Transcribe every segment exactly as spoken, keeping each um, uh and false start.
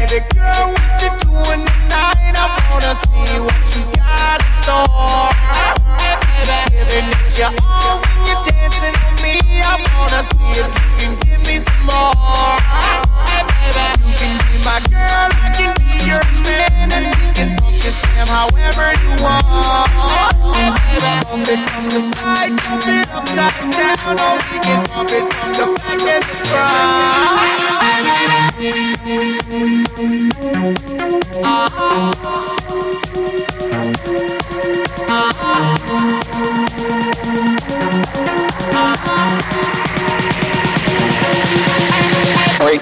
baby girl, what you doing tonight? I wanna see what you got in store. Hey, baby, giving it your all when you're dancing on me. I wanna see if you can give me some more. Hey, baby, you can be my girl, I can be your man, and we can funk this jam however you want. Hey, baby, funk it from the side, funk it upside down, or we can funk it from the back and the front. Hey, baby. Uh-huh. Oi.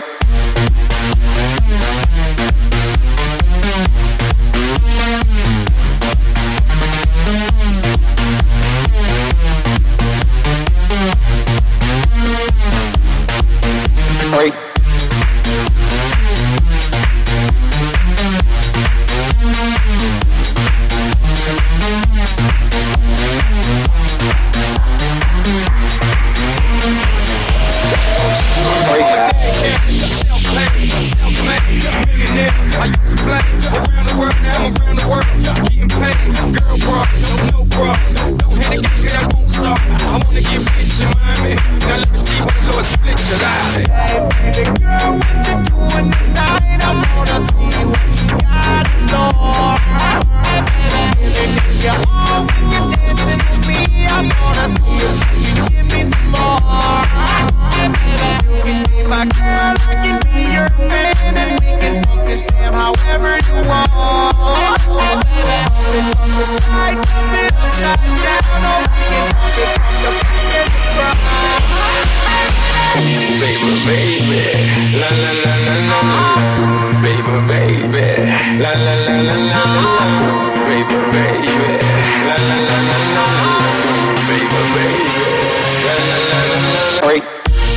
Oi. I used to play around the world, now I'm around the world, getting paid. Girl problems, no problems. Don't hit the game, I won't stop. I wanna get rich in Miami. Now let me see what the Lord split your life. Hey, baby girl, what you doing tonight? I wanna see what you got in store. Hey, baby, giving it your all when you're dancing with me. I wanna see if you can give me some more. Hey, baby, you can be my girl, I can be your man, and we can funk this jam however you want. Hey, baby, funk it from the side, funk it upside down, or we can funk it from the back and the front. Baby, baby, la la la la la la, baby, baby, la la la la la la, baby, baby, la la la la la la, baby, baby, la la la la la. Oi.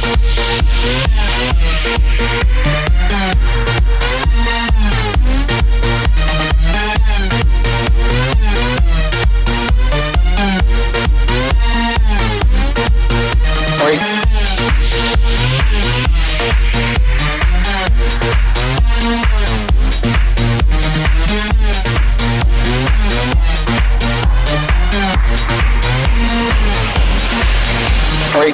Oi.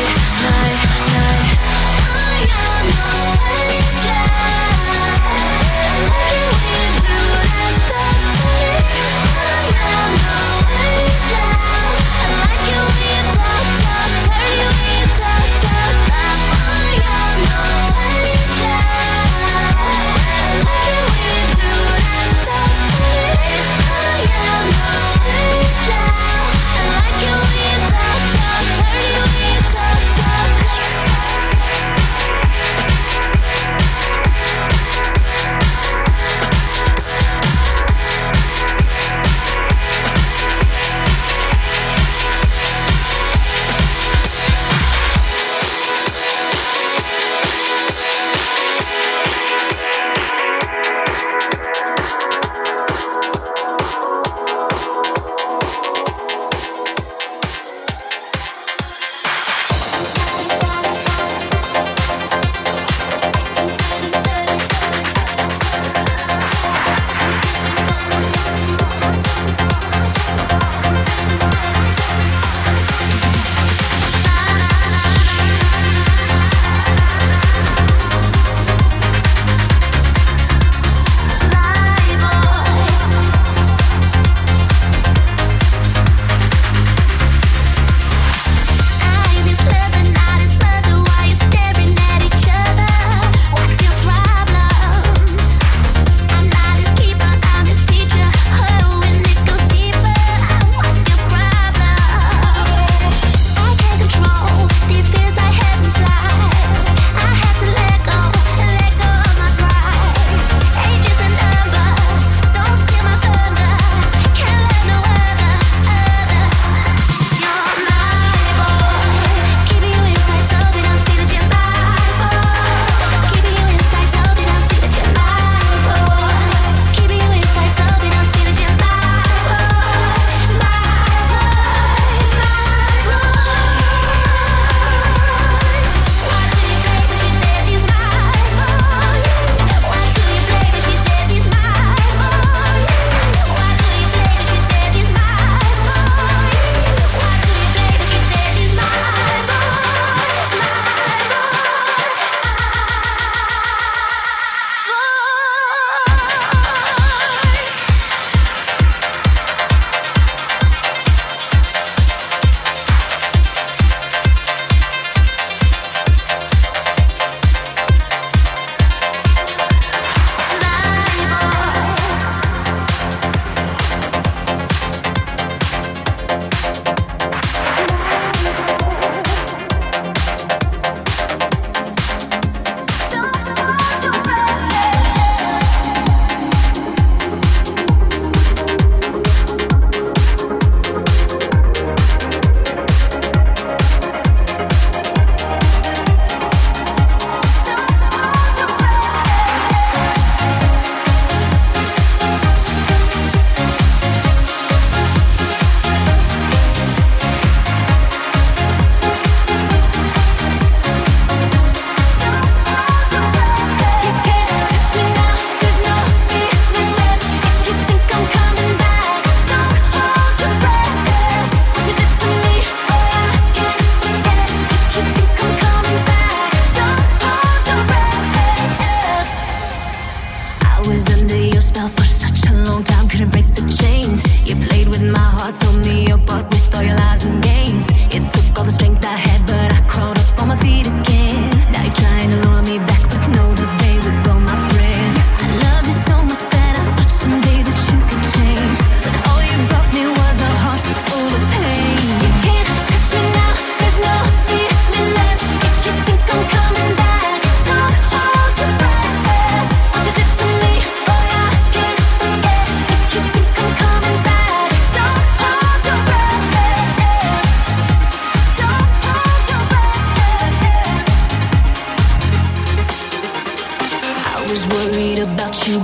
I am no angel.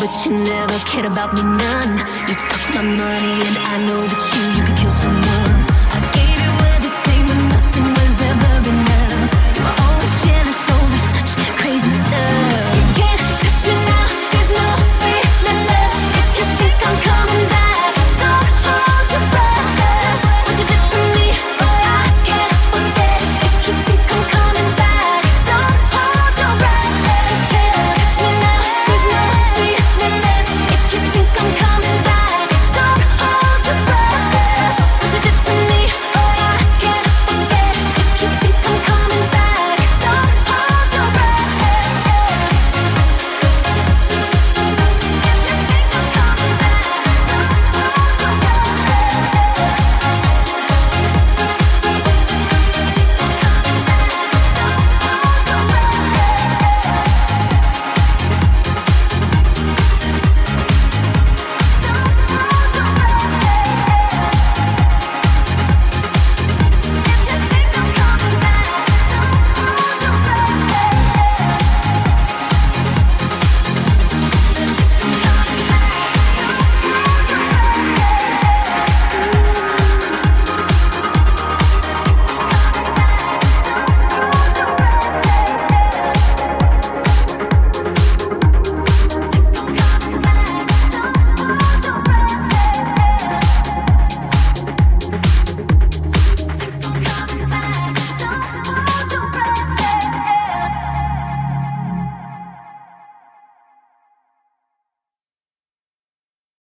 but you never cared about me none. You took my money and I know that you, you could kill someone.